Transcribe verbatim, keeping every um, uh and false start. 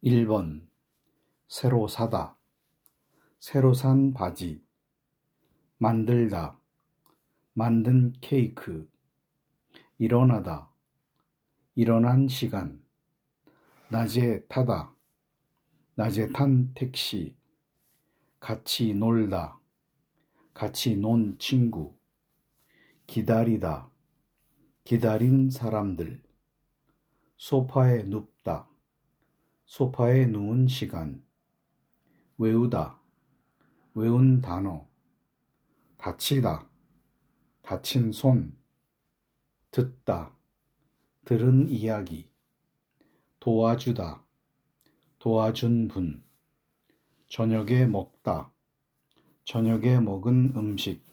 일 번 새로 사다, 새로 산 바지, 만들다, 만든 케이크, 일어나다, 일어난 시간, 낮에 타다, 낮에 탄 택시, 같이 놀다, 같이 논 친구, 기다리다, 기다린 사람들, 소파에 눕다, 소파에 누운 시간, 외우다, 외운 단어, 다치다, 다친 손, 듣다, 들은 이야기, 도와주다, 도와준 분, 저녁에 먹다, 저녁에 먹은 음식,